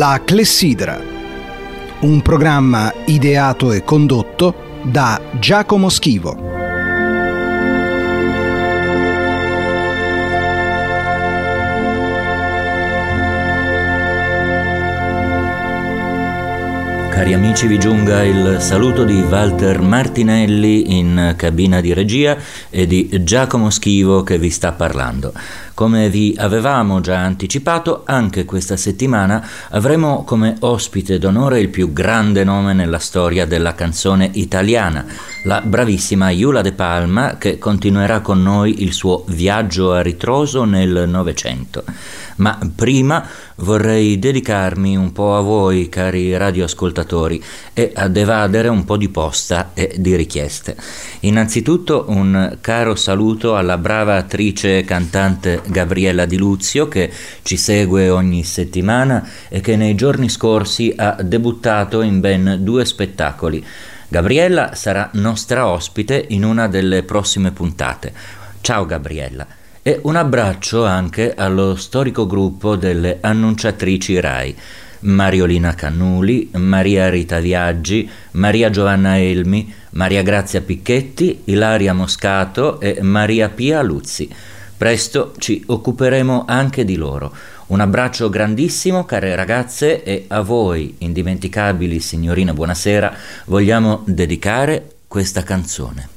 La Clessidra, un programma ideato e condotto da Giacomo Schivo. Cari amici, vi giunga il saluto di Walter Martinelli in cabina di regia e di Giacomo Schivo che vi sta parlando. Come vi avevamo già anticipato, anche questa settimana avremo come ospite d'onore il più grande nome nella storia della canzone italiana, la bravissima Eula De Palma, che continuerà con noi il suo viaggio a ritroso nel Novecento. Ma prima vorrei dedicarmi un po' a voi, cari radioascoltatori, e ad evadere un po' di posta e di richieste. Innanzitutto un caro saluto alla brava attrice e cantante Gabriella Di Luzio, che ci segue ogni settimana e che nei giorni scorsi ha debuttato in ben 2 spettacoli. Gabriella sarà nostra ospite in una delle prossime puntate. Ciao Gabriella. E un abbraccio anche allo storico gruppo delle annunciatrici Rai: Mariolina Cannuli, Maria Rita Viaggi, Maria Giovanna Elmi, Maria Grazia Picchetti, Ilaria Moscato e Maria Pia Luzzi. Presto ci occuperemo anche di loro. Un abbraccio grandissimo, care ragazze, e a voi, indimenticabili signorine, buonasera, vogliamo dedicare questa canzone.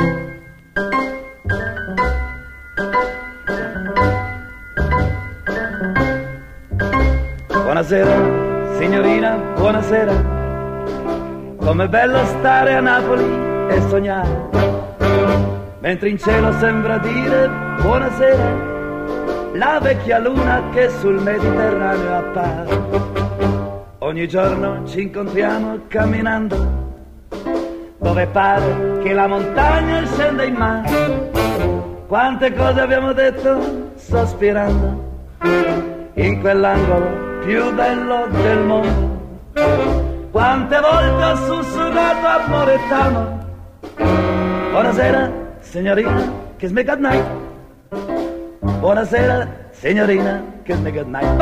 Buonasera, signorina, buonasera. Com'è bello stare a Napoli e sognare, mentre in cielo sembra dire buonasera la vecchia luna che sul Mediterraneo appare. Ogni giorno ci incontriamo camminando, dove pare che la montagna scenda in mare. Quante cose abbiamo detto sospirando in quell'angolo più bello del mondo. Quante volte ho sussurrato amore t'amo. Buonasera signorina, kiss me good night. Buonasera signorina, kiss me good night.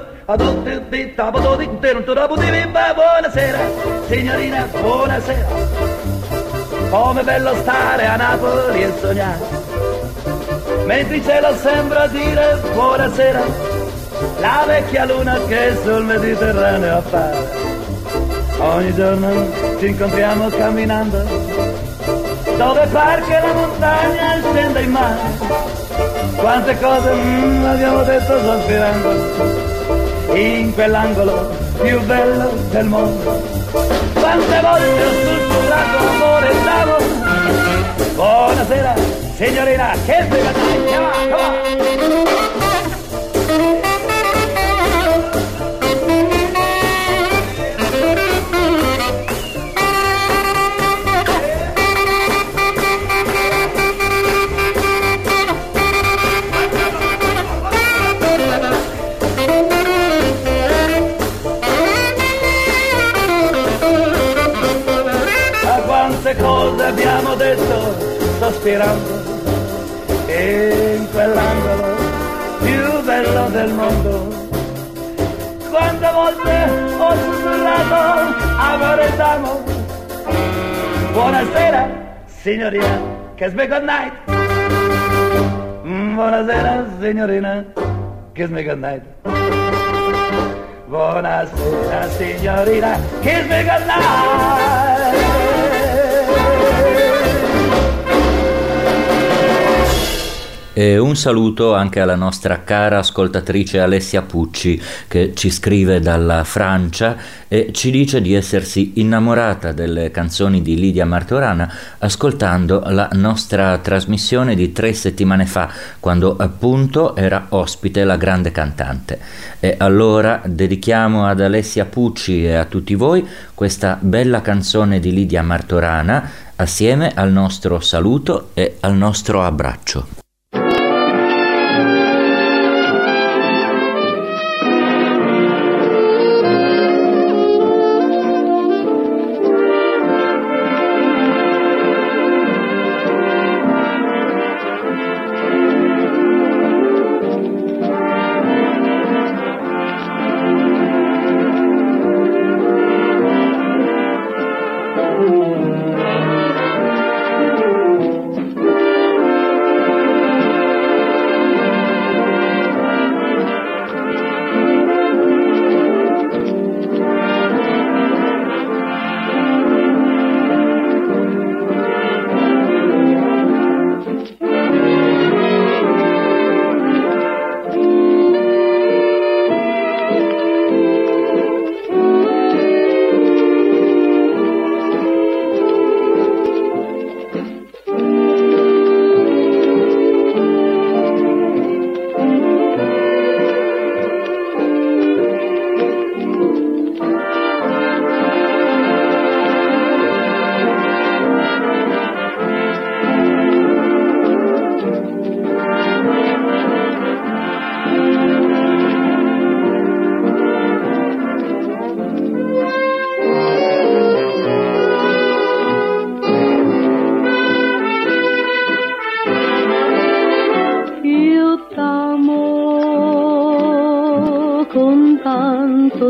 Buonasera signorina, buonasera. Com'è bello stare a Napoli e sognare, mentre il cielo sembra dire buonasera la vecchia luna che sul Mediterraneo appare. Ogni giorno ci incontriamo camminando, dove par che la montagna scenda in mare. Quante cose abbiamo detto sospirando in quell'angolo più bello del mondo. Quante volte ho sussurrato amore d'amo. Buonasera signorina, che sveglia, come on. Cose abbiamo detto sospirando in quell'angolo più bello del mondo. Quante volte ho sussurrato amore d'amo. Buonasera signorina, kiss me good night. Buonasera signorina, kiss me good night. Buonasera signorina, kiss me good night. E un saluto anche alla nostra cara ascoltatrice Alessia Pucci, che ci scrive dalla Francia e ci dice di essersi innamorata delle canzoni di Lidia Martorana ascoltando la nostra trasmissione di 3 settimane fa, quando appunto era ospite la grande cantante. E allora dedichiamo ad Alessia Pucci e a tutti voi questa bella canzone di Lidia Martorana, assieme al nostro saluto e al nostro abbraccio.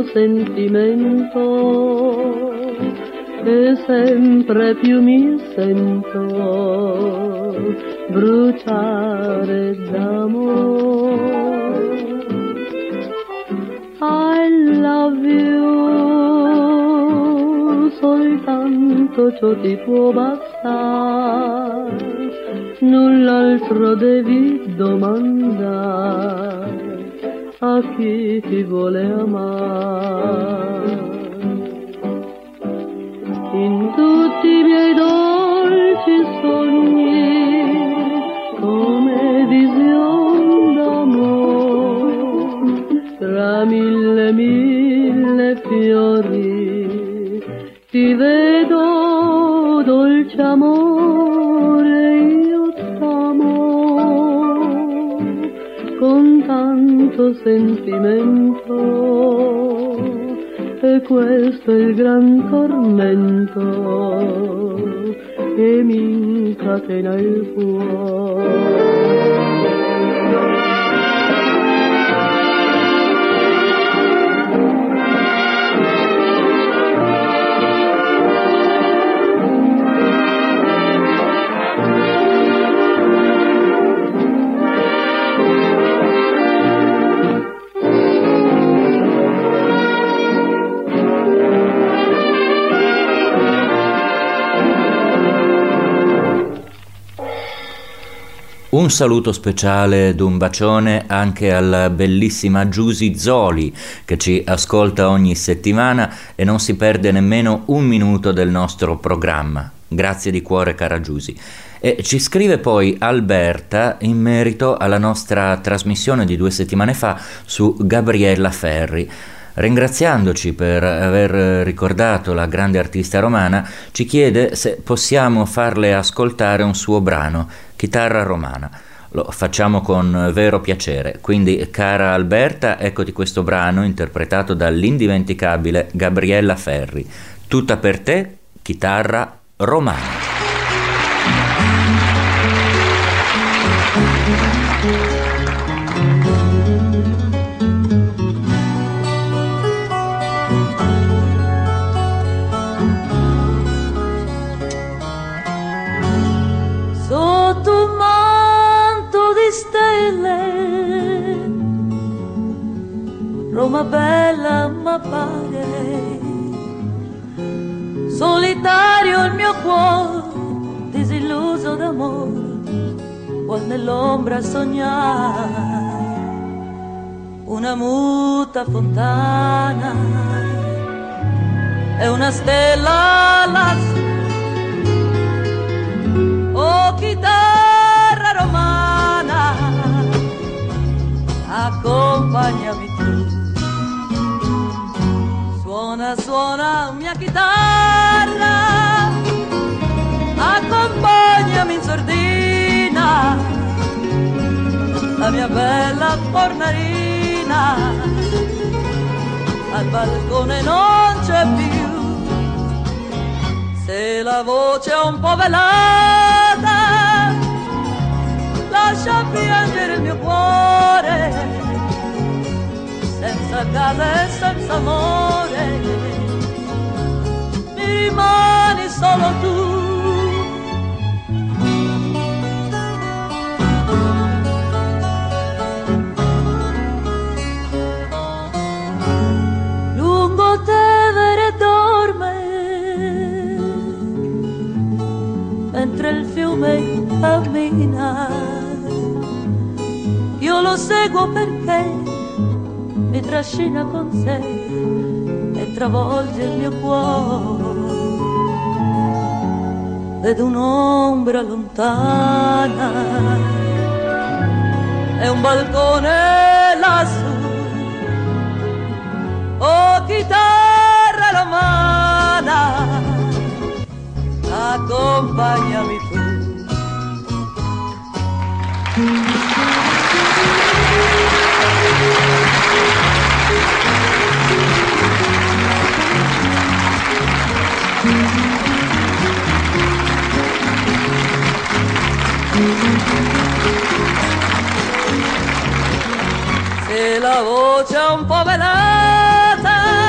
sentimento che sempre più mi sento bruciare d'amore. I love you, soltanto ciò ti può bastare, null'altro devi domandare a chi ti vuole amare. In tutti i miei dolci sogni, come vision d'amore, tra mille fiori, ti vedo dolce amore, io t'amo con tanto sentimento, e questo è il gran tormento che mi incatena il cuore. Un saluto speciale ed un bacione anche alla bellissima Giusy Zoli, che ci ascolta ogni settimana e non si perde nemmeno un minuto del nostro programma. Grazie di cuore, cara Giusy. E ci scrive poi Alberta in merito alla nostra trasmissione di 2 settimane fa su Gabriella Ferri. Ringraziandoci per aver ricordato la grande artista romana, ci chiede se possiamo farle ascoltare un suo brano, Chitarra romana. Lo facciamo con vero piacere, quindi cara Alberta, eccoti questo brano interpretato dall'indimenticabile Gabriella Ferri. Tutta per te, Chitarra romana. Roma bella m'appare, solitario il mio cuore, disilluso d'amore, vuol nell'ombra sognare una muta fontana e una stella lassù. Oh, chitarra romana, accompagnami tu. Suona, suona mia chitarra, accompagnami in sordina, la mia bella fornarina, al balcone non c'è più. Se la voce è un po' velata, lascia piangere il mio cuore, senza casa e senza amore, mi rimani solo tu. Lungo Tevere dorme, mentre il fiume cammina, io lo seguo perché mi trascina con sé e travolge il mio cuore. Vedo un'ombra lontana e un balcone lassù. Oh, chitarra romana, accompagnami tu. Se la voce è un po' velata,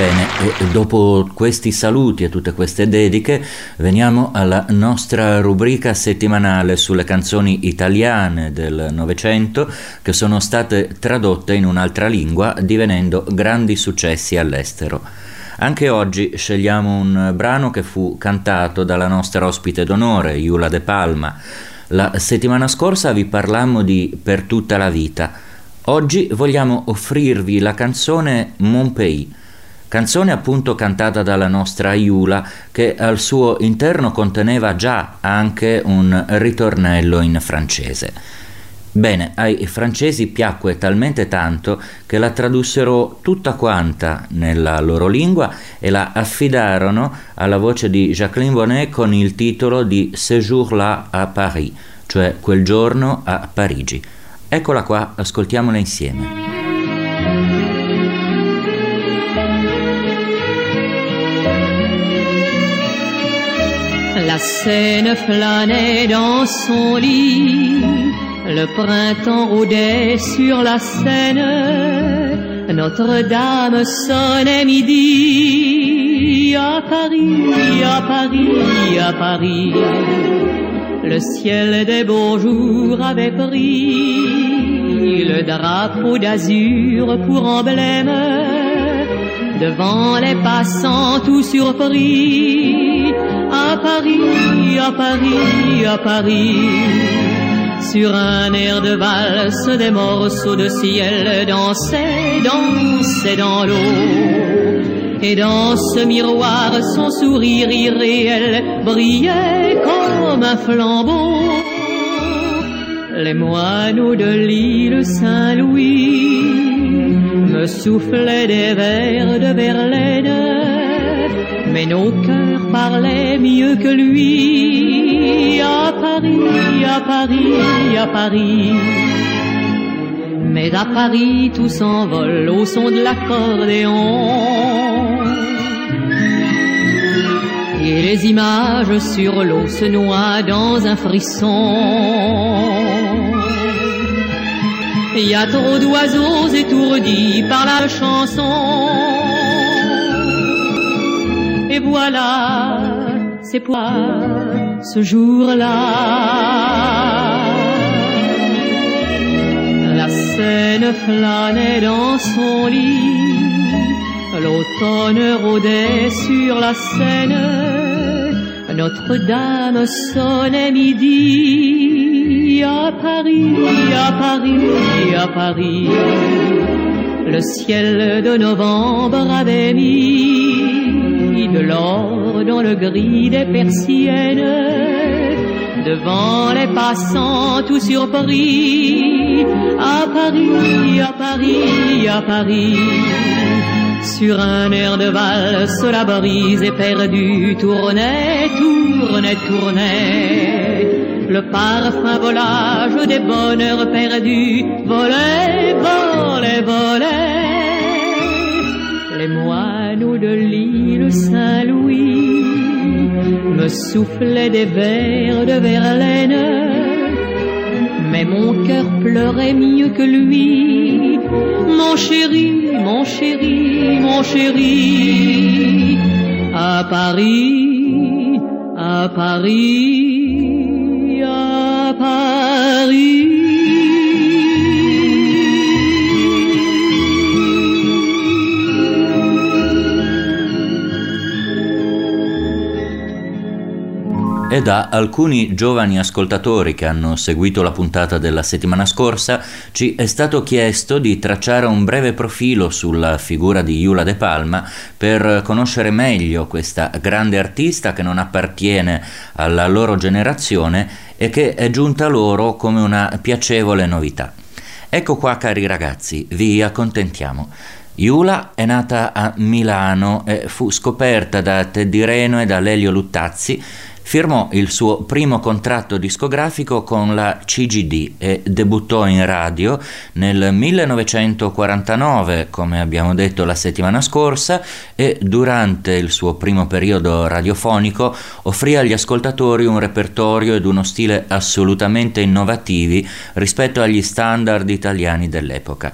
Bene, e dopo questi saluti e tutte queste dediche veniamo alla nostra rubrica settimanale sulle canzoni italiane del Novecento che sono state tradotte in un'altra lingua divenendo grandi successi all'estero. Anche oggi scegliamo un brano che fu cantato dalla nostra ospite d'onore, Iula De Palma. La settimana scorsa vi parlammo di Per tutta la vita. Oggi vogliamo offrirvi la canzone Mon Pays, canzone appunto cantata dalla nostra Iula, che al suo interno conteneva già anche un ritornello in francese. Bene, ai francesi piacque talmente tanto che la tradussero tutta quanta nella loro lingua e la affidarono alla voce di Jacqueline Bonnet con il titolo di Ce jour-là à Paris, cioè Quel giorno a Parigi. Eccola qua, ascoltiamola insieme. La Seine flânait dans son lit, le printemps rôdait sur la Seine, Notre-Dame sonnait midi, à Paris, à Paris, à Paris. Le ciel des beaux jours avait pris le drapeau d'azur pour emblème, devant les passants tout surpris. À Paris, à Paris, à Paris, sur un air de valse, des morceaux de ciel dansaient, dansaient dans l'eau. Et dans ce miroir, son sourire irréel brillait comme un flambeau. Les moineaux de l'île Saint-Louis me soufflaient des vers de Verlaine, mais nos cœurs parlaient mieux que lui. À Paris, à Paris, à Paris. Mais à Paris tout s'envole au son de l'accordéon, et les images sur l'eau se noient dans un frisson. Il y a trop d'oiseaux étourdis par la chanson. Et voilà, c'est pour ce jour-là. La Seine flânait dans son lit, l'automne rôdait sur la Seine, Notre-Dame sonnait midi, à Paris, à Paris, à Paris. Le ciel de novembre avait mis de l'or dans le gris des persiennes, devant les passants tout surpris. À Paris, à Paris, à Paris, sur un air de valse, la brise éperdue tournait, tournait, tournait. Le parfum volage des bonheurs perdus volait, volait, volait. Les moineaux de l'île Saint-Louis me soufflaient des vers de Verlaine, mais mon cœur pleurait mieux que lui. Mon chéri, mon chéri, mon chéri, à Paris, à Paris, à Paris. E da alcuni giovani ascoltatori che hanno seguito la puntata della settimana scorsa ci è stato chiesto di tracciare un breve profilo sulla figura di Iula De Palma per conoscere meglio questa grande artista che non appartiene alla loro generazione e che è giunta loro come una piacevole novità. Ecco qua, cari ragazzi, vi accontentiamo. Iula è nata a Milano e fu scoperta da Teddy Reno e da Lelio Luttazzi. Firmò il suo primo contratto discografico con la CGD e debuttò in radio nel 1949, come abbiamo detto la settimana scorsa, e durante il suo primo periodo radiofonico offrì agli ascoltatori un repertorio ed uno stile assolutamente innovativi rispetto agli standard italiani dell'epoca.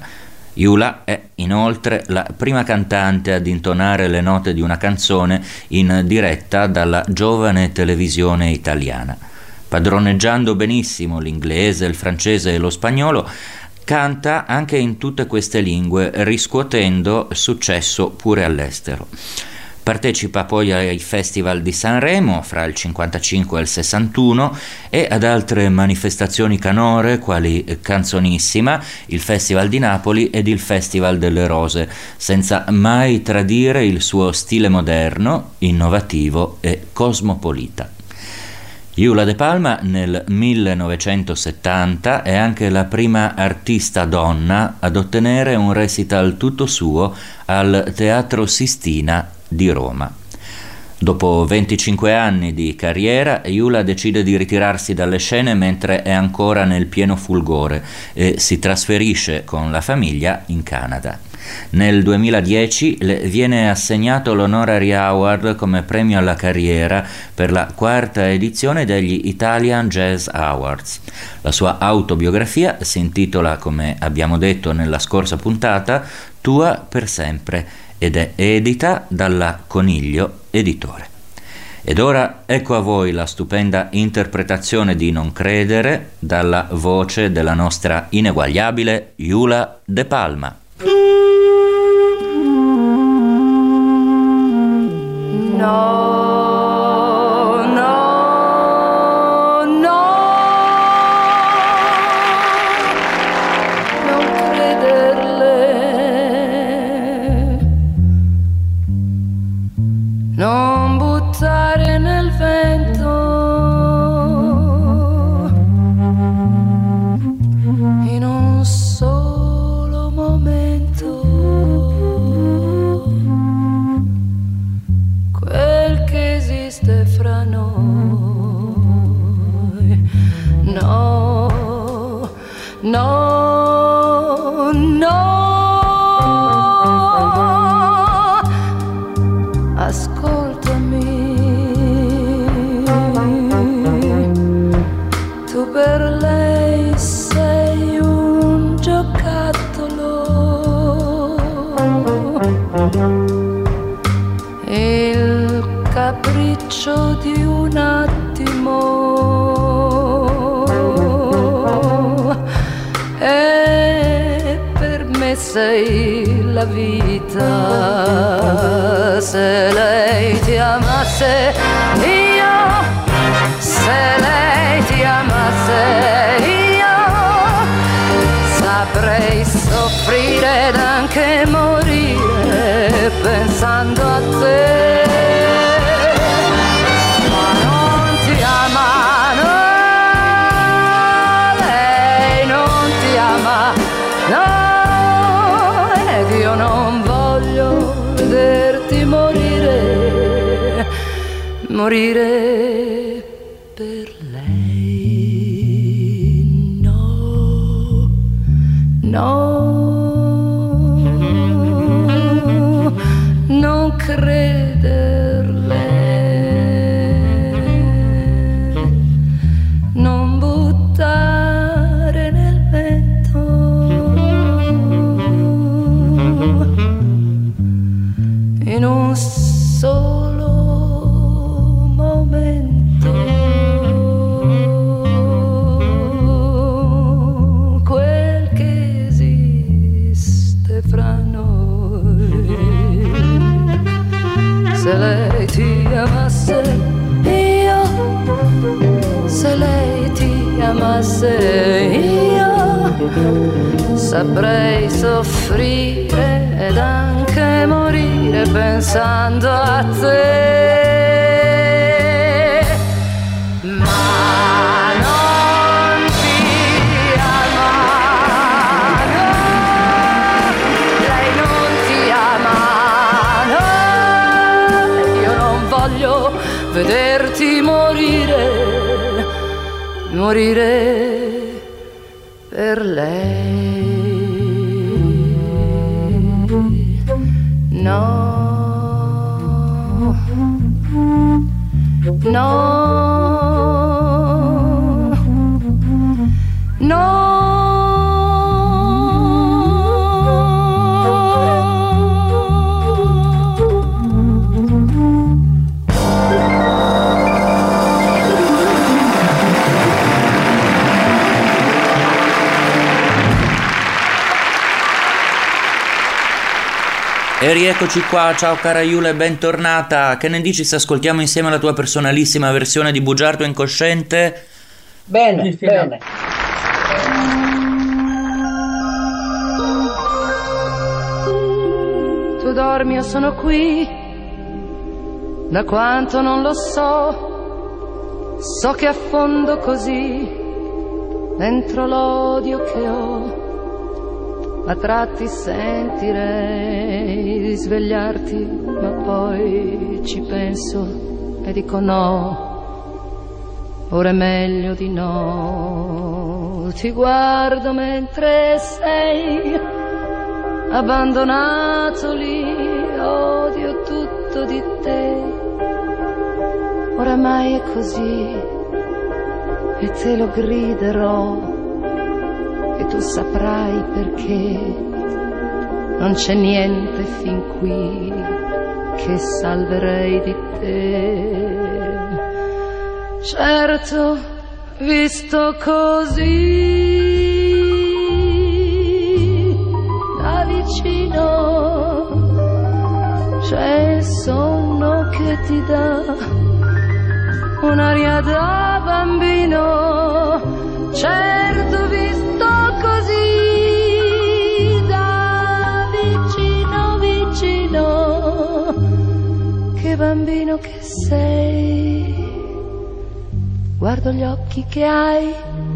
Eula è inoltre la prima cantante ad intonare le note di una canzone in diretta dalla giovane televisione italiana. Padroneggiando benissimo l'inglese, il francese e lo spagnolo, canta anche in tutte queste lingue, riscuotendo successo pure all'estero. Partecipa poi ai festival di Sanremo fra il 55 e il 61 e ad altre manifestazioni canore quali Canzonissima, il Festival di Napoli ed il Festival delle Rose, senza mai tradire il suo stile moderno, innovativo e cosmopolita. Eula De Palma nel 1970 è anche la prima artista donna ad ottenere un recital tutto suo al Teatro Sistina di Roma. Dopo 25 anni di carriera, Eula decide di ritirarsi dalle scene mentre è ancora nel pieno fulgore e si trasferisce con la famiglia in Canada. Nel 2010 le viene assegnato l'Honorary Award come premio alla carriera per la 4ª edizione degli Italian Jazz Awards. La sua autobiografia si intitola, come abbiamo detto nella scorsa puntata, Tua per sempre, ed è edita dalla Coniglio Editore. Ed ora ecco a voi la stupenda interpretazione di Non credere dalla voce della nostra ineguagliabile Eula De Palma. No, no, no, non crederle, non buttare nel vento in un solo momento quel che esiste fra noi. No, no, no. Ascoltami, tu per lei sei un giocattolo, il capriccio di un attimo, e per me sei la vita. Se lei ti amasse, io, se lei ti amasse, io saprei soffrire ed anche morire pensando a te. Ma non ti ama, no, lei non ti ama, no, ed io non voglio vederti morire, morire per lei. No, no, non crederle, non buttare nel vento in un solo momento quel che esiste fra noi. Se lei ti amasse, io, se lei ti amasse, io saprei soffrire ed anche morire pensando a te. Ma non ti ama, no, lei non ti ama, no, io non voglio vederti morire, morire per lei. No, no, no. E rieccoci qua, ciao cara Iule, bentornata. Che ne dici se ascoltiamo insieme la tua personalissima versione di Bugiardo Incosciente? Bene, bene. Tu dormi, io sono qui, da quanto non lo so che affondo così dentro l'odio che ho. A tratti sentirei di svegliarti, ma poi ci penso e dico no, ora è meglio di no. Ti guardo mentre sei abbandonato lì, odio tutto di te. Oramai è così e te lo griderò, e tu saprai perché non c'è niente fin qui che salverei di te. Certo, visto così da vicino, c'è il sonno che ti dà un'aria da bambino. Certo, visto così da vicino, vicino, che bambino che sei. Guardo gli occhi che hai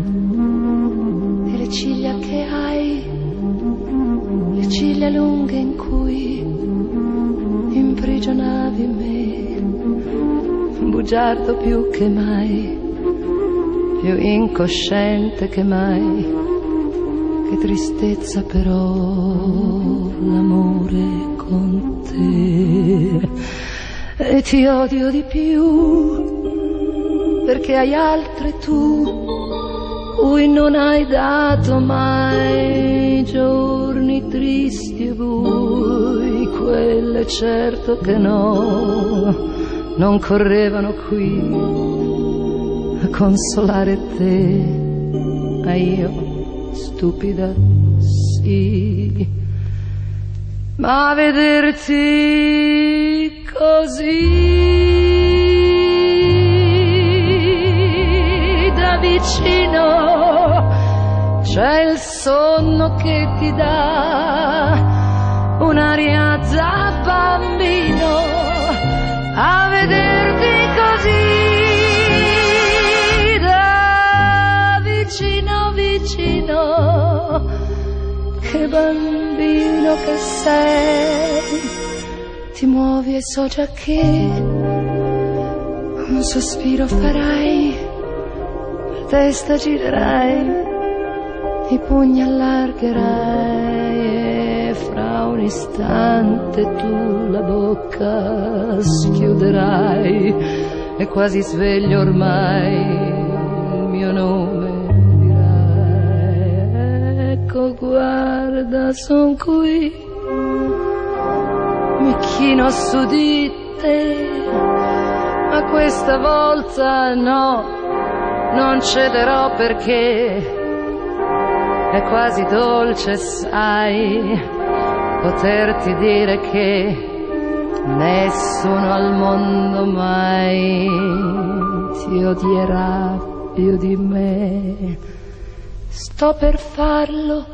e le ciglia che hai, le ciglia lunghe in cui imprigionavi me. Bugiardo più che mai, più incosciente che mai. Che tristezza però l'amore con te. E ti odio di più perché hai altre tu, cui non hai dato mai giorni tristi e bui. Quelle certo che no, non correvano qui a consolare te, ma io, stupida, sì. Ma a vederti così da vicino, c'è il sonno che ti dà un'aria da bambino. A vederti così da vicino, vicino, che bambino che sei. Ti muovi e so già che un sospiro farai, la testa girerai, i pugni allargherai e fra un istante tu la bocca schiuderai e quasi sveglio ormai il mio nome dirai. Ecco, guarda, son qui, mi chino su di te, ma questa volta no, non cederò perché è quasi dolce, sai, poterti dire che nessuno al mondo mai ti odierà più di me. Sto per farlo,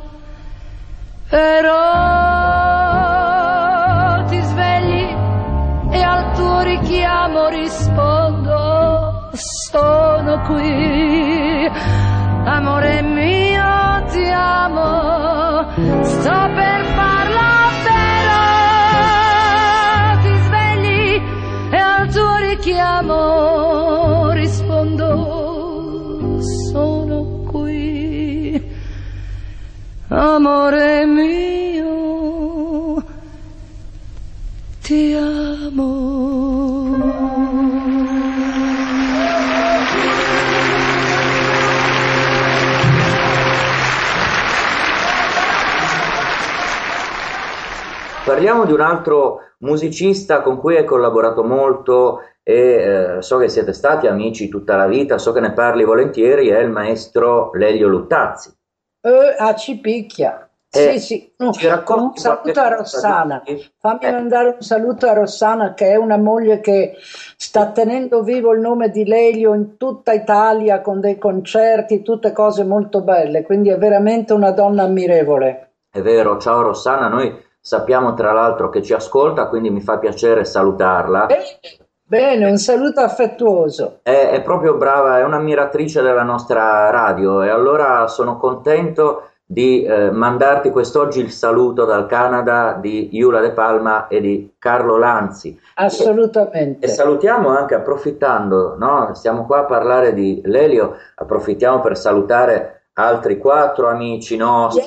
però ti svegli e al tuo richiamo rispondo: sono qui, amore mio, ti amo. Sto per farlo, però ti svegli e al tuo richiamo rispondo: sono qui, amore mio, ti amo. Parliamo di un altro musicista con cui hai collaborato molto e so che siete stati amici tutta la vita, so che ne parli volentieri, è il maestro Lelio Luttazzi. Ci picchia. Sì. Con un saluto a Rossana. Fammi mandare un saluto a Rossana, che è una moglie che sta tenendo vivo il nome di Lelio in tutta Italia con dei concerti, tutte cose molto belle, quindi è veramente una donna ammirevole. È vero, ciao Rossana, noi sappiamo tra l'altro che ci ascolta, quindi mi fa piacere salutarla. Bene, un saluto affettuoso. È proprio brava, è un'ammiratrice della nostra radio e allora sono contento di mandarti quest'oggi il saluto dal Canada di Iula De Palma e di Carlo Lanzi. Assolutamente. E salutiamo anche, approfittando, no? Stiamo qua a parlare di Lelio, approfittiamo per salutare altri 4 amici nostri.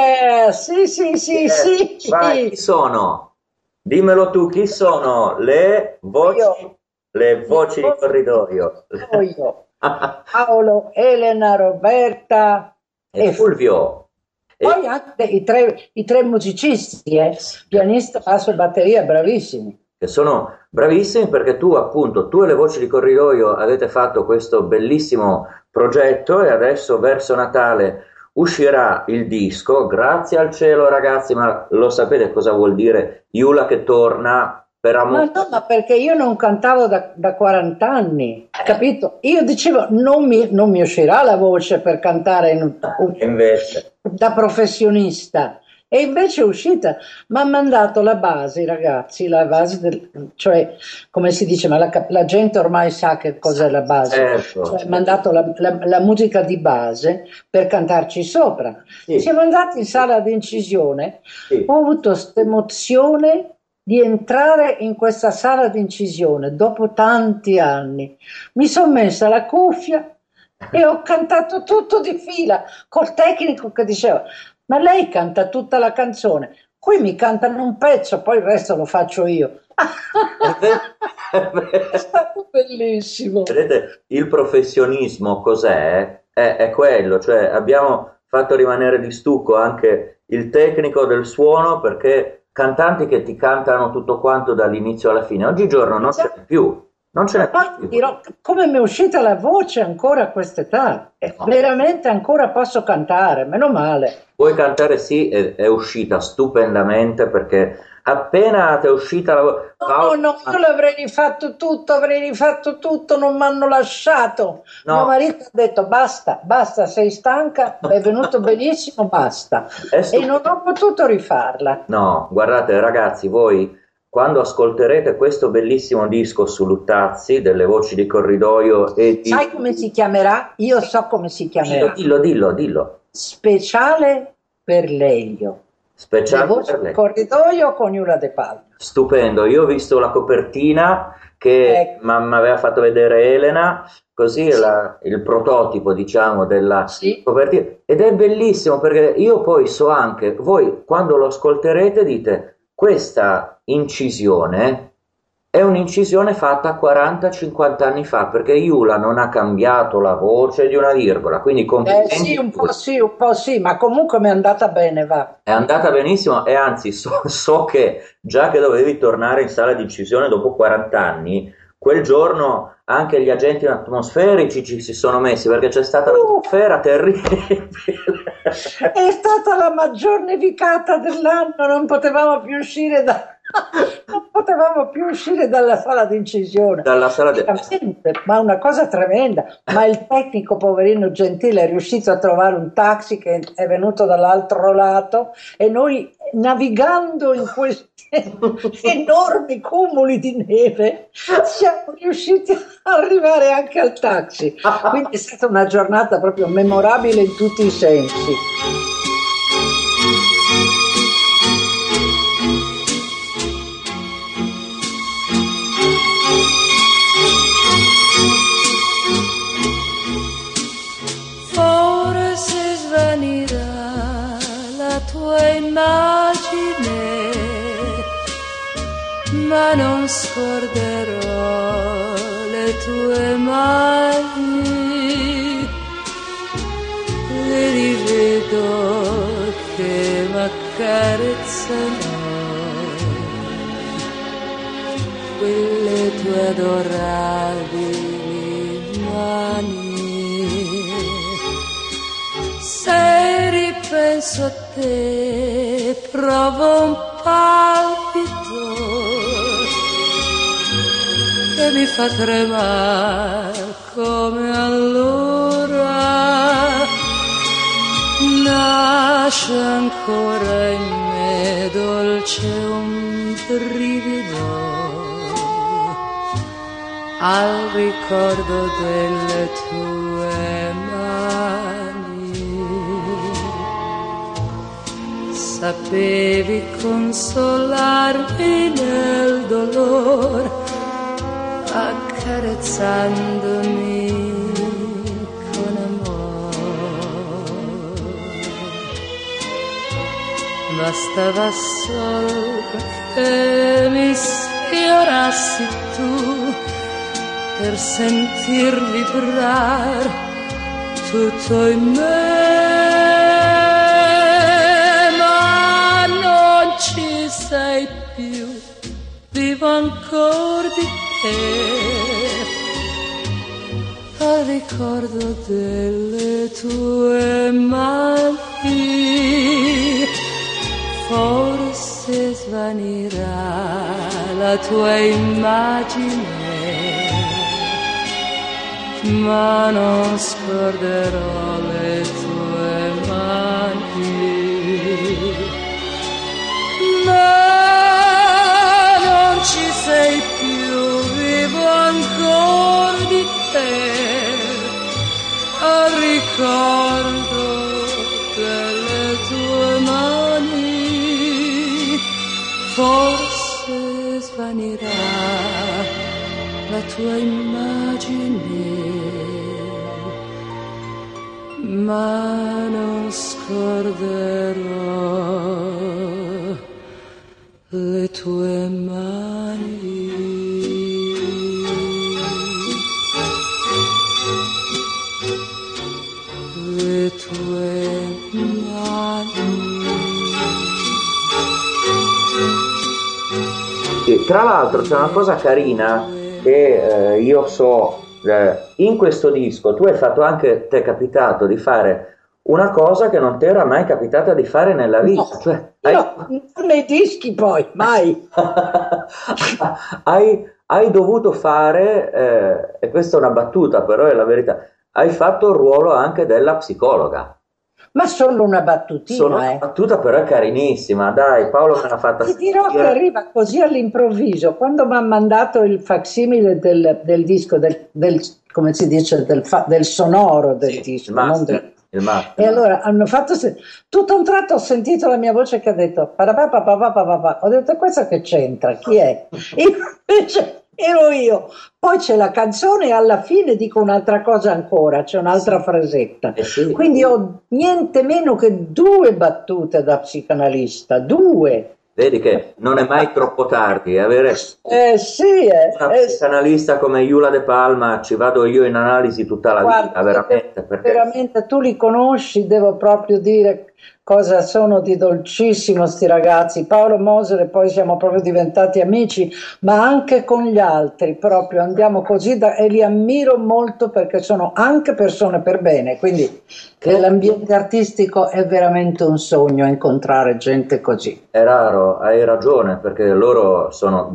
Sì. Vai, chi sono? Dimmelo tu, chi sono le voci di corridoio? Io. Paolo, Elena, Roberta e Fulvio. Poi anche i tre musicisti, pianista, basso e batteria, bravissimi. Che sono bravissimi perché tu e le voci di corridoio avete fatto questo bellissimo progetto e adesso verso Natale uscirà il disco. Grazie al cielo ragazzi, ma lo sapete cosa vuol dire Iula che torna per amore? Ma perché io non cantavo da 40 anni, capito? Io dicevo non mi uscirà la voce per cantare invece da professionista, e invece è uscita. Mi ha mandato la base, ragazzi, la base cioè come si dice, ma la gente ormai sa che cos'è la base, certo. Cioè, mi ha mandato la musica di base per cantarci sopra. Siamo andati in sala di incisione, ho avuto questa emozione di entrare in questa sala di incisione dopo tanti anni. Mi sono messa la cuffia e ho cantato tutto di fila col tecnico che diceva: ma lei canta tutta la canzone, qui mi cantano un pezzo, poi il resto lo faccio io. È stato bellissimo. Vedete, il professionismo cos'è? È quello, cioè abbiamo fatto rimanere di stucco anche il tecnico del suono, perché cantanti che ti cantano tutto quanto dall'inizio alla fine, oggigiorno non ce n'è più. Non ce n'è più. Dirò, come mi è uscita la voce ancora a quest'età, veramente ancora posso cantare, meno male. Puoi cantare, sì, è uscita stupendamente, perché appena ti è uscita la voce... No, io l'avrei rifatto tutto, non mi hanno lasciato. No. Mio marito ha detto basta, sei stanca, è venuto benissimo, basta. E non ho potuto rifarla. No, guardate ragazzi, voi... quando ascolterete questo bellissimo disco su Luttazzi, delle voci di corridoio e di... Sai come si chiamerà? Io so come si chiamerà. Dillo. Speciale per Lelio. Speciale le voci per lei. Di corridoio con Iula De Palma. Stupendo, io ho visto la copertina che mi aveva fatto vedere Elena, così sì. Il prototipo, diciamo, della copertina. Ed è bellissimo, perché io poi so anche, voi quando lo ascolterete dite... questa incisione è un'incisione fatta 40-50 anni fa, perché Iula non ha cambiato la voce di una virgola, quindi sì, un po' sì, ma comunque mi è andata bene, va. È andata benissimo, e anzi so che già che dovevi tornare in sala di incisione dopo 40 anni, quel giorno anche gli agenti atmosferici ci si sono messi, perché c'è stata un'atmosfera terribile. È stata la maggior nevicata dell'anno, non potevamo più uscire dalla sala di incisione. Ma una cosa tremenda. Ma il tecnico, poverino gentile, è riuscito a trovare un taxi che è venuto dall'altro lato, e noi, navigando in questi enormi cumuli di neve, siamo riusciti a arrivare anche al taxi. Quindi è stata una giornata proprio memorabile in tutti i sensi. Forse svanirà la tua immagine, ma non scorderò le tue mani, le rivedo che m'accarezzano, quelle tue adorabili mani. Se ripenso a te provo un palpito che mi fa tremare come allora. Nasce ancora in me dolce un brivido al ricordo delle tue mani. Sapevi consolarmi nel dolore accarezzandomi con amore. Bastava solo che mi sfiorassi tu per sentir vibrar tutto in me, ma non ci sei più, vivo ancora di te, al ricordo delle tue mani. Forse svanirà la tua immagine, ma non scorderò le tue mani. Ma non ci sei più, vivo ancora di te, al ricordo delle tue mani. Forse svanirà la tua immagine, ma non scorderò le tue mani. Le tue mani. E tra l'altro c'è una cosa carina che io so, in questo disco tu hai fatto anche, ti è capitato di fare una cosa che non ti era mai capitata di fare nella vita. No, cioè, nei dischi poi, mai. hai dovuto fare, e questa è una battuta però è la verità, hai fatto il ruolo anche della psicologa. Ma solo una battutina, Solo una battuta però è carinissima, dai, Paolo me l'ha fatta. Ti dirò che arriva così all'improvviso, quando mi ha mandato il facsimile del disco, come si dice, del sonoro del disco, il master. E allora hanno fatto, tutto un tratto ho sentito la mia voce che ha detto ho detto, questa che c'entra, chi è? E invece ero io. Poi c'è la canzone e alla fine dico un'altra cosa ancora, c'è un'altra frasetta. Sì. Quindi ho niente meno che 2 battute da psicanalista, 2. Vedi che non è mai troppo tardi avere una psicanalista come Iula De Palma, ci vado io in analisi tutta la vita, veramente. Veramente tu li conosci, devo proprio dire cosa sono di dolcissimo sti ragazzi, Paolo Moser, e poi siamo proprio diventati amici, ma anche con gli altri proprio andiamo così e li ammiro molto perché sono anche persone per bene, quindi nell'ambiente artistico è veramente un sogno incontrare gente così. È raro, hai ragione, perché loro sono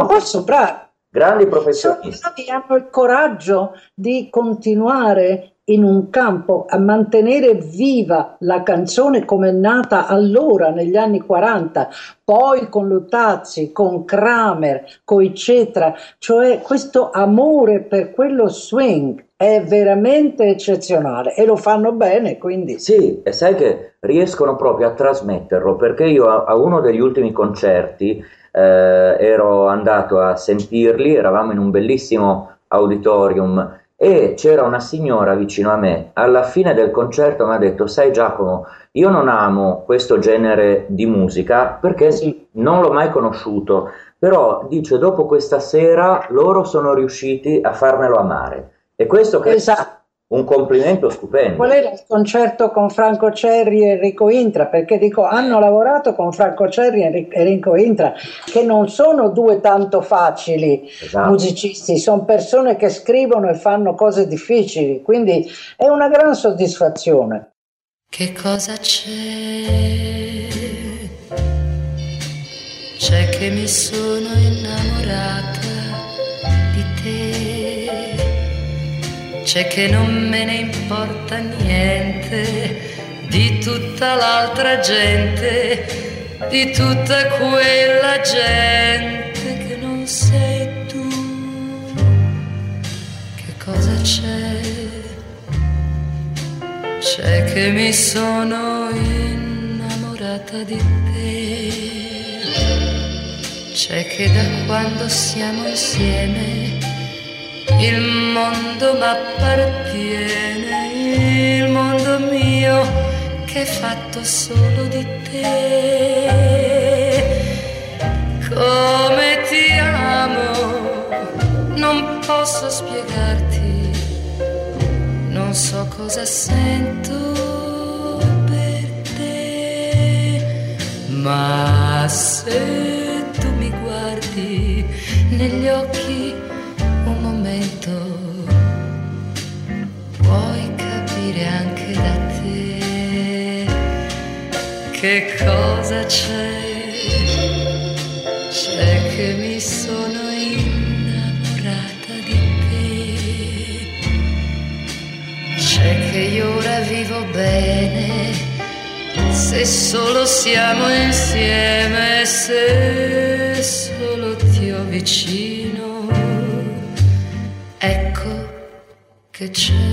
grandi professionisti. Hanno il coraggio di continuare in un campo a mantenere viva la canzone come è nata allora negli anni 40, poi con Luttazzi, con Kramer, con eccetera, cioè questo amore per quello swing è veramente eccezionale e lo fanno bene, quindi sì, e sai che riescono proprio a trasmetterlo, perché io a uno degli ultimi concerti ero andato a sentirli, eravamo in un bellissimo auditorium e c'era una signora vicino a me. Alla fine del concerto mi ha detto: sai Giacomo, io non amo questo genere di musica perché non l'ho mai conosciuto, però dice dopo questa sera loro sono riusciti a farmelo amare, e questo che è un complimento stupendo. Qual era il concerto con Franco Cerri e Enrico Intra? Perché dico, hanno lavorato con Franco Cerri e Enrico Intra, che non sono 2 tanto facili musicisti, sono persone che scrivono e fanno cose difficili, quindi è una gran soddisfazione. Che cosa c'è? C'è che mi sono innamorata di te. C'è che non me ne importa niente di tutta l'altra gente, di tutta quella gente che non sei tu. Che cosa c'è? C'è che mi sono innamorata di te. C'è che da quando siamo insieme il mondo m'appartiene, il mondo mio che è fatto solo di te. Come ti amo, non posso spiegarti, non so cosa sento per te, ma se tu mi guardi negli occhi un momento, puoi capire anche da te che cosa c'è. C'è che mi sono innamorata di te. C'è che io ora vivo bene se solo siamo insieme, se solo ti ho vicino. Ecco che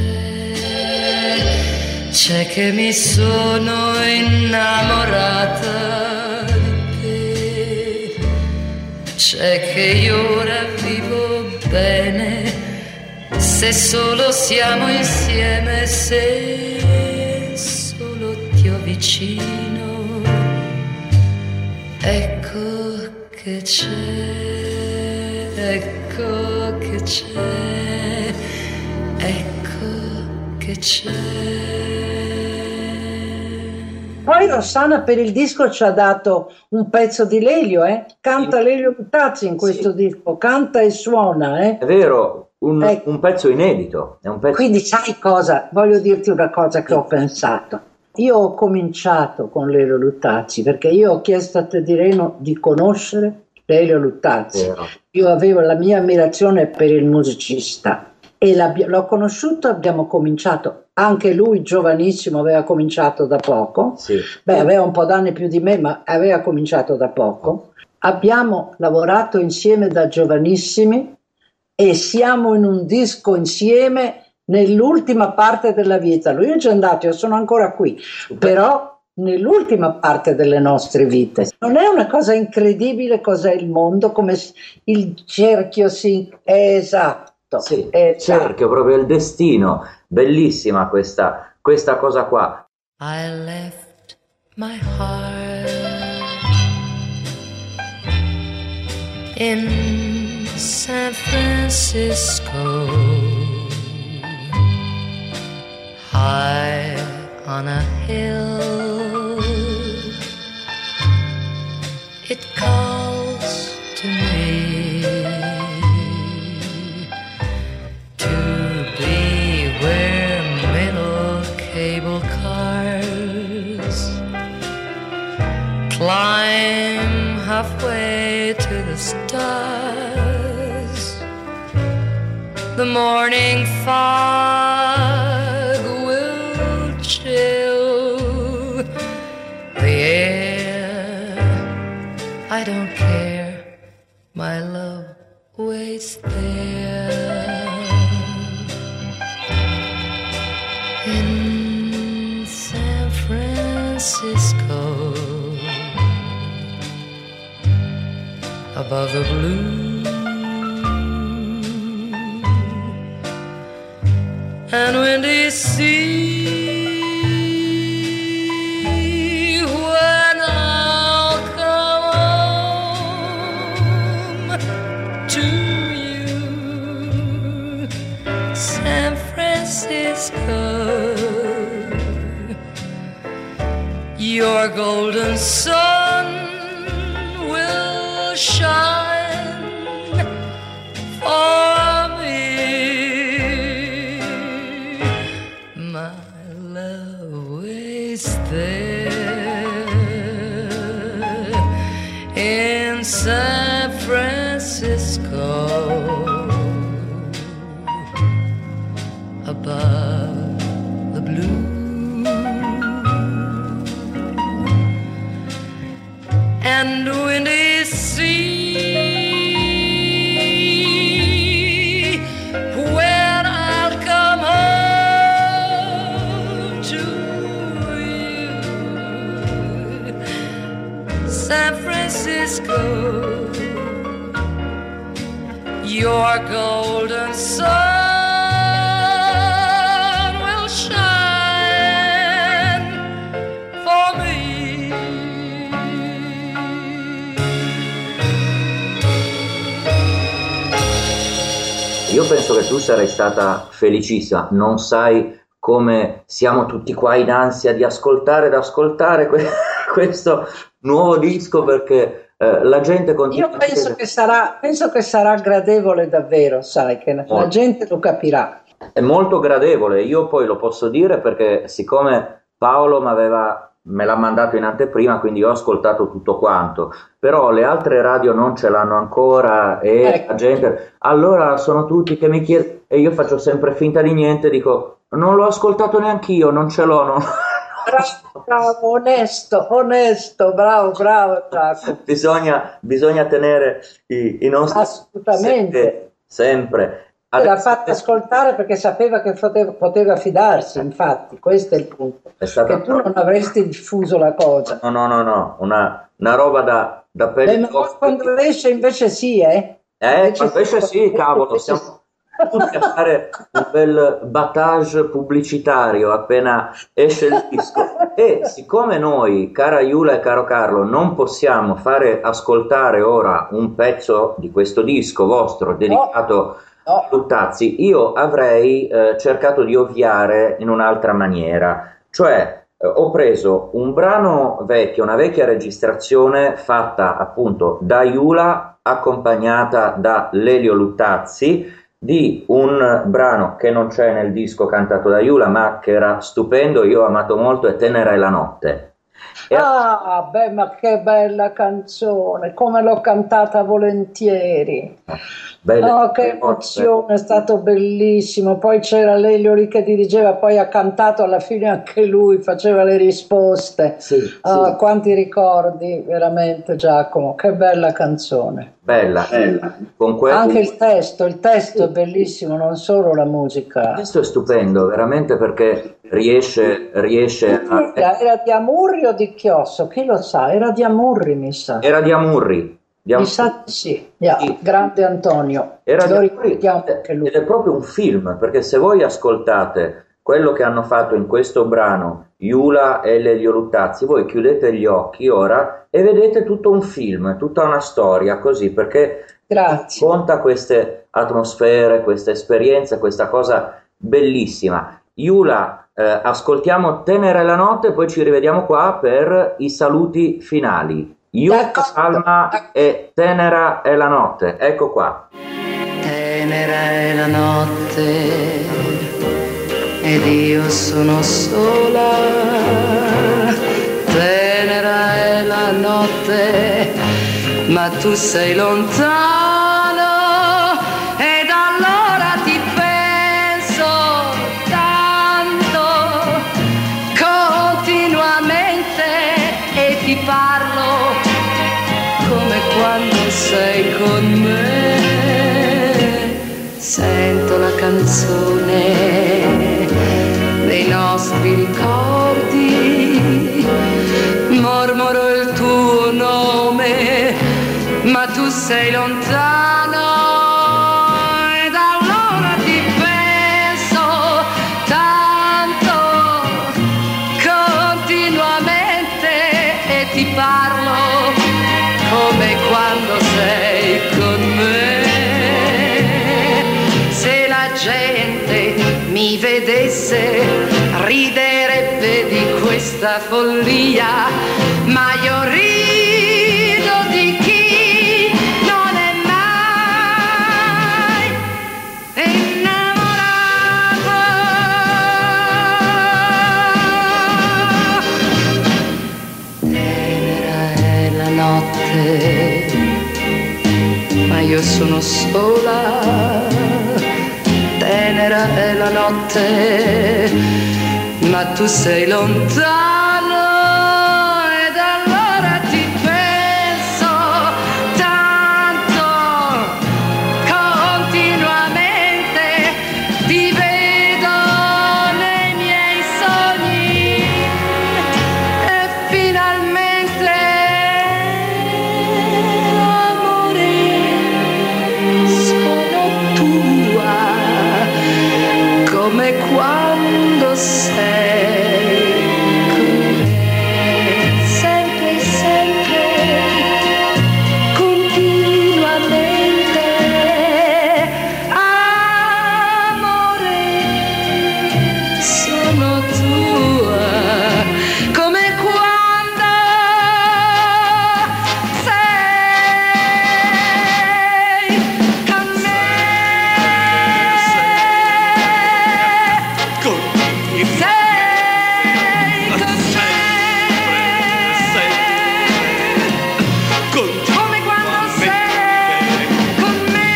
c'è che mi sono innamorata di te. C'è che io ora vivo bene se solo siamo insieme, se solo ti ho vicino. Ecco che c'è, ecco che c'è, ecco che c'è. Poi Rossana per il disco ci ha dato un pezzo di Lelio, canta Lelio Luttazzi in questo disco, canta e suona. È vero, un pezzo inedito. È un pezzo... Quindi sai cosa? Voglio dirti una cosa che ho pensato. Io ho cominciato con Lelio Luttazzi perché io ho chiesto a Tedireno di conoscere Lelio Luttazzi. Vero. Io avevo la mia ammirazione per il musicista e l'ho conosciuto, abbiamo cominciato, anche lui giovanissimo, aveva cominciato da poco, sì. Aveva un po' d'anni più di me, ma aveva cominciato da poco. Abbiamo lavorato insieme da giovanissimi e siamo in un disco insieme nell'ultima parte della vita. Lui è già andato, io sono ancora qui, però nell'ultima parte delle nostre vite. Non è una cosa incredibile cos'è il mondo, come il cerchio si... Esatto. Sì, cerchio, proprio il destino. Bellissima questa cosa qua. I left my heart in San Francisco, high on a hill. It calls to me to be where middle cable cars climb halfway to the stars. The morning fog will chill the air. I don't care, my love waits there. In San Francisco, above the blue, and windy sea, when I'll come home to you, San Francisco, your golden sun will shine for me, my in San Francisco, above the blue, and windy sea, when I'll come home to you. San Francisco, your golden sun will shine for me. Io penso che tu sarai stata felicissima, non sai come siamo tutti qua in ansia di ascoltare questo nuovo disco, perché la gente continua. Io penso che sarà gradevole davvero, sai, che la gente lo capirà. È molto gradevole, io poi lo posso dire perché siccome Paolo me l'ha mandato in anteprima, quindi ho ascoltato tutto quanto, però le altre radio non ce l'hanno ancora e la gente, allora sono tutti che mi chiedono e io faccio sempre finta di niente, dico non l'ho ascoltato neanch'io, non ce l'ho, non... Bravo, onesto, bravo Giacomo. Bisogna tenere i nostri assolutamente sempre. L'ha fatta ascoltare perché sapeva che poteva fidarsi, infatti questo è il punto, che tu non avresti diffuso la cosa. No, una roba da pelle. Ma quando esce invece sì, invece sì, cavolo, siamo tutti a fare un bel battage pubblicitario appena esce il disco. E siccome noi, cara Iula e caro Carlo, non possiamo fare ascoltare ora un pezzo di questo disco vostro dedicato a Luttazzi, io avrei cercato di ovviare in un'altra maniera, cioè ho preso un brano vecchio, una vecchia registrazione fatta appunto da Iula accompagnata da Lelio Luttazzi, di un brano che non c'è nel disco cantato da Iula ma che era stupendo, io ho amato molto, è Tenera è la notte. Ma che bella canzone, come l'ho cantata volentieri. Che emozione, è stato bellissimo. Poi c'era Lelio lì che dirigeva, poi ha cantato alla fine anche lui, faceva le risposte. Sì. Quanti ricordi, veramente, Giacomo, che bella canzone. Bella. Con anche il testo è bellissimo, non solo la musica. Questo è stupendo, veramente, perché riesce a... Era di Amurri o di Chiosso? Chi lo sa? Era di Amurri, mi sa. Era di Amurri. Mi sa sì. Grande Antonio. Lo ricordiamo anche lui. Ed è proprio un film, perché se voi ascoltate quello che hanno fatto in questo brano Iula e Lelio Luttazzi, voi chiudete gli occhi ora e vedete tutto un film, tutta una storia così, perché conta queste atmosfere, queste esperienze, questa cosa bellissima. Iula, ascoltiamo Tenera è la notte e poi ci rivediamo qua per i saluti finali. Iula, Salma e Tenera è la notte, ecco qua. Tenera è la notte ed io sono sola, tenera è la notte, ma tu sei lontano ed allora ti penso tanto, continuamente, e ti parlo come quando sei con me. Sento la canzone dei nostri ricordi, mormoro il tuo nome, ma tu sei lontano ed allora ti penso tanto, continuamente, e ti parlo come quando sei con me. Se la gente mi vedesse riderebbe di questa follia, ma io rido di chi non è mai innamorato. Tenera è la notte ma io sono sola, tenera è la notte, ma tu sei lontano ed allora ti penso tanto, continuamente ti vedo nei miei sogni e finalmente amore sono tua, come quando sei con me, sempre, sempre, continuamente, amore, sono tua, come quando sei con me. Come quando sei con me.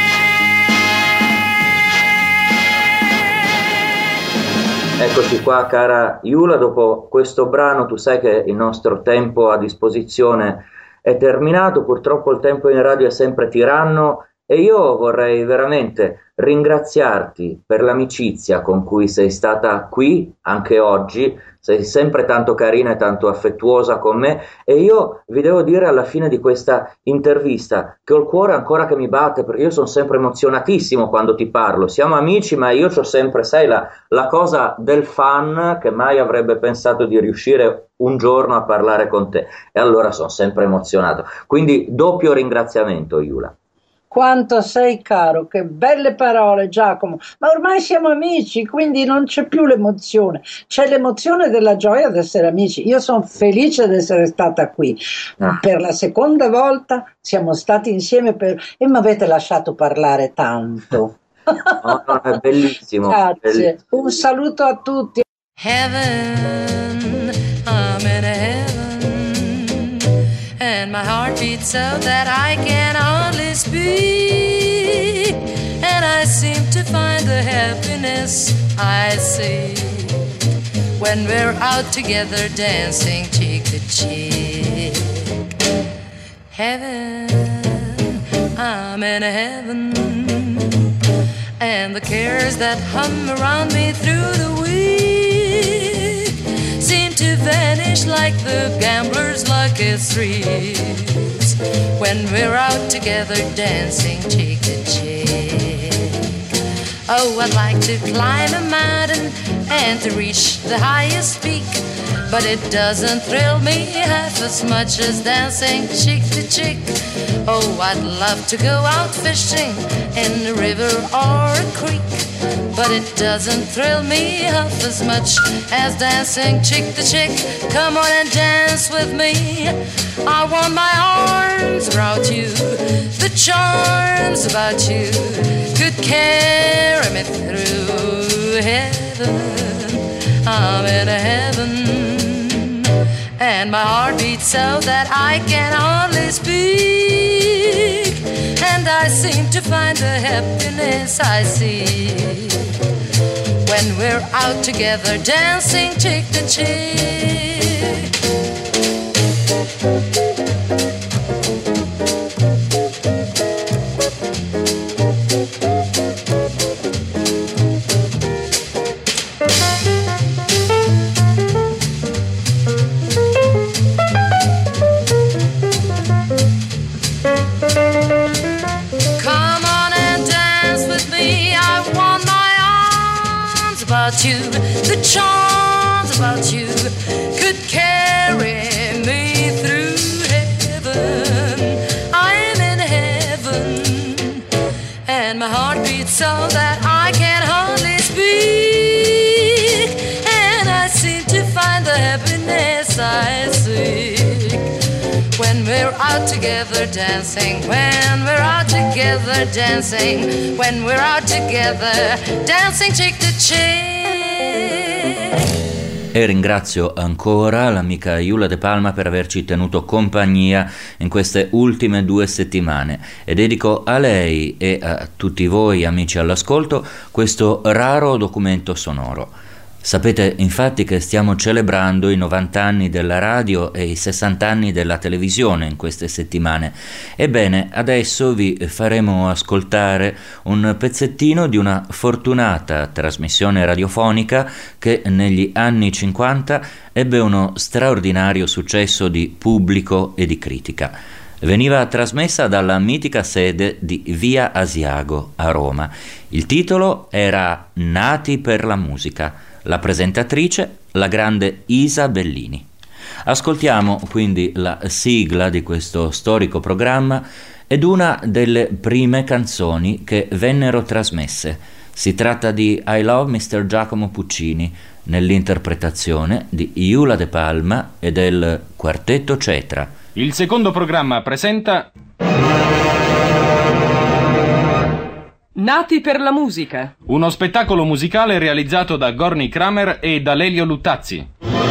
Eccoci qua, cara Iula, dopo questo brano tu sai che il nostro tempo a disposizione è terminato, purtroppo il tempo in radio è sempre tiranno e io vorrei veramente ringraziarti per l'amicizia con cui sei stata qui anche oggi, sei sempre tanto carina e tanto affettuosa con me e io vi devo dire alla fine di questa intervista che ho il cuore ancora che mi batte perché io sono sempre emozionatissimo quando ti parlo, siamo amici ma io c'ho sempre, sai, la cosa del fan che mai avrebbe pensato di riuscire un giorno a parlare con te e allora sono sempre emozionato, quindi doppio ringraziamento Iula. Quanto sei caro, che belle parole Giacomo, ma ormai siamo amici, quindi non c'è più l'emozione, c'è l'emozione della gioia di essere amici. Io sono felice di essere stata qui, per la seconda volta siamo stati insieme e mi avete lasciato parlare tanto. No, è bellissimo. Grazie, bellissimo. un saluto a tutti. Heaven, I'm in heaven, and my heart beats so that I can hardly speak, and I seem to find the happiness I see when we're out together dancing cheek to cheek. Heaven, I'm in heaven, and the cares that hum around me through the week seem to vanish like the gambler's lucky streaks when we're out together dancing cheek to cheek. Oh, I'd like to climb a mountain and to reach the highest peak, but it doesn't thrill me half as much as dancing cheek to cheek. Oh, I'd love to go out fishing in a river or a creek, but it doesn't thrill me half as much as dancing cheek to cheek. Come on and dance with me, I want my arms around you, the charms about you could carry me through heaven. I'm in heaven, and my heart beats so that I can hardly speak, and I seem to find the happiness I seek when we're out together dancing cheek to cheek. You, the charms about you could carry me through heaven. I'm in heaven, and my heart beats so that I can hardly speak, and I seem to find the happiness I seek when we're out together dancing, when we're out together dancing, when we're out together dancing cheek to cheek. E ringrazio ancora l'amica Iula De Palma per averci tenuto compagnia in queste ultime 2 settimane e dedico a lei e a tutti voi amici all'ascolto questo raro documento sonoro. Sapete infatti che stiamo celebrando i 90 anni della radio e i 60 anni della televisione in queste settimane. Ebbene, adesso vi faremo ascoltare un pezzettino di una fortunata trasmissione radiofonica che negli anni 50 ebbe uno straordinario successo di pubblico e di critica. Veniva trasmessa dalla mitica sede di Via Asiago a Roma. Il titolo era Nati per la musica. La presentatrice, la grande Isa Bellini. Ascoltiamo quindi la sigla di questo storico programma ed una delle prime canzoni che vennero trasmesse. Si tratta di I Love Mr. Giacomo Puccini, nell'interpretazione di Iula De Palma e del Quartetto Cetra. Il secondo programma presenta Nati per la musica. Uno spettacolo musicale realizzato da Gorny Kramer e da Lelio Luttazzi.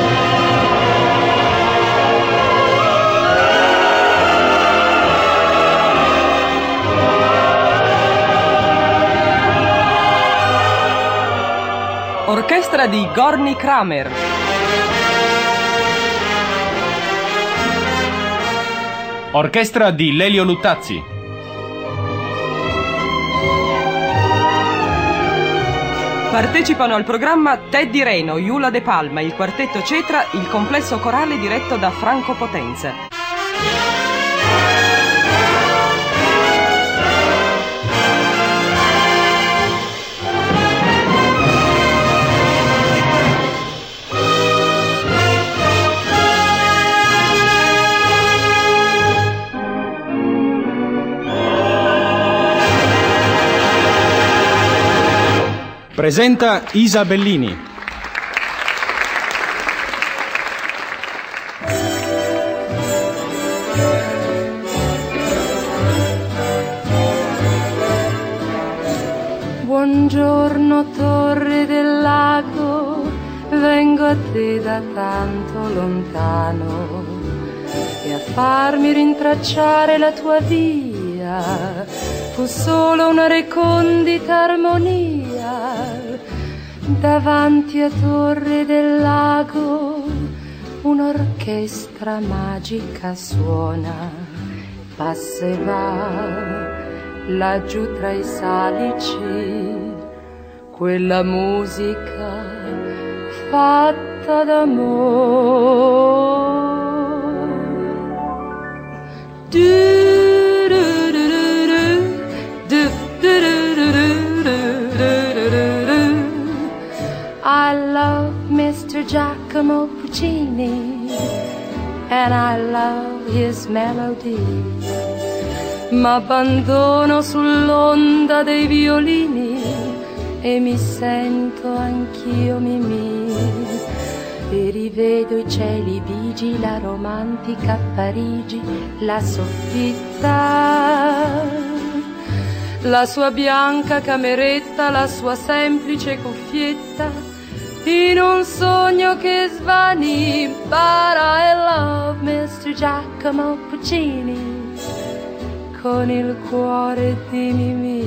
Orchestra di Gorny Kramer. Orchestra di Lelio Luttazzi. Partecipano al programma Teddy Reno, Iula De Palma, il Quartetto Cetra, il complesso corale diretto da Franco Potenza. Presenta Isa Bellini. Buongiorno Torre del Lago, vengo a te da tanto lontano e a farmi rintracciare la tua via fu solo una recondita armonia. Davanti a Torre del Lago un'orchestra magica suona, passa e va laggiù tra i salici, quella musica fatta d'amore. I love Mr. Giacomo Puccini and I love his melody. M'abbandono sull'onda dei violini e mi sento anch'io Mimì e rivedo i cieli bigi, la romantica Parigi, la soffitta, la sua bianca cameretta, la sua semplice cuffietta, in un sogno che svanì. But I love Mr. Giacomo Puccini con il cuore di Mimì.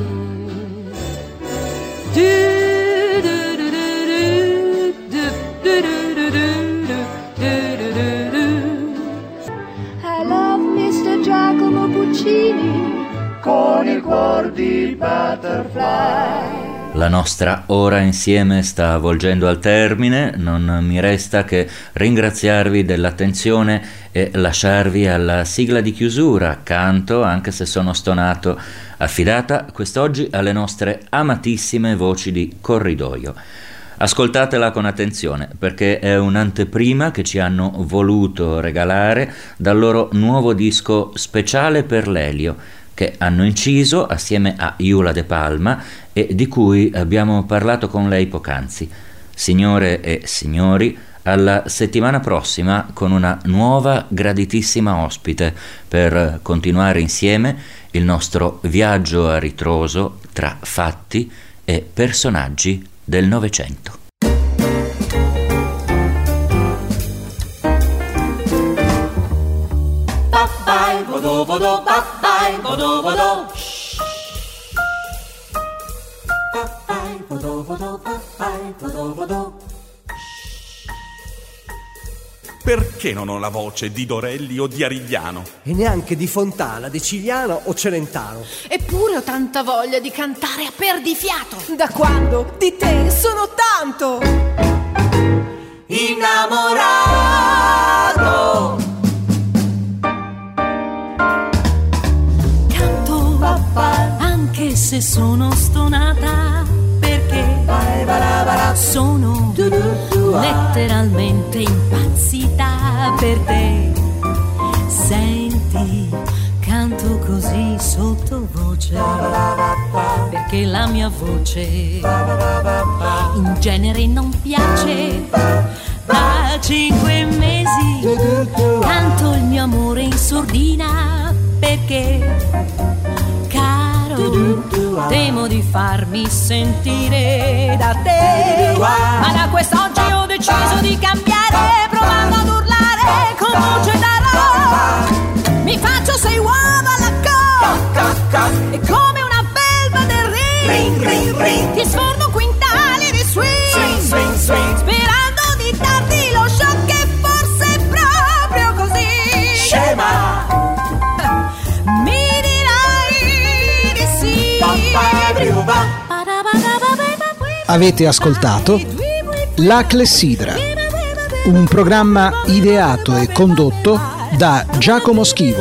I love Mr. Giacomo Puccini con il cuore di Butterfly. La nostra ora insieme sta volgendo al termine, non mi resta che ringraziarvi dell'attenzione e lasciarvi alla sigla di chiusura, canto anche se sono stonato, affidata quest'oggi alle nostre amatissime voci di corridoio. Ascoltatela con attenzione perché è un'anteprima che ci hanno voluto regalare dal loro nuovo disco speciale per Lelio, che hanno inciso assieme a Iula De Palma e di cui abbiamo parlato con lei poc'anzi. Signore e signori, alla settimana prossima con una nuova graditissima ospite per continuare insieme il nostro viaggio a ritroso tra fatti e personaggi del Novecento. vodo vodo papai, vodo vodo. Papai, vodo vodo papai, vodo vodo. Perché non ho la voce di Dorelli o di Arigliano? E neanche di Fontana, di Cigliano o Celentano. Eppure ho tanta voglia di cantare a perdifiato. Da quando di te sono tanto innamorato. Canto anche se sono stonata, perché sono letteralmente impazzita per te. Senti, canto così sottovoce, perché la mia voce in genere non piace. Da 5 mesi canto il mio amore in sordina, perché temo di farmi sentire da te. Ma da quest'oggi ho deciso di cambiare, provando ad urlare con voce da rock. Mi faccio 6 uova alla coca e come una belva del ring ti sforno quintali di swing, sperando di darti lo shock che forse è proprio così. Scema! Avete ascoltato La Clessidra, un programma ideato e condotto da Giacomo Schivo.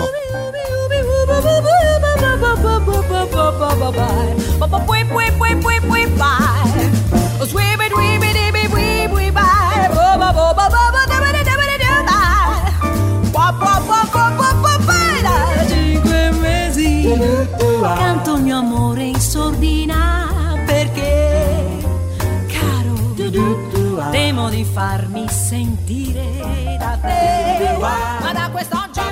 Canto il mio amore in sordina, perché, caro, temo di farmi sentire da te. Ma da quest'oggi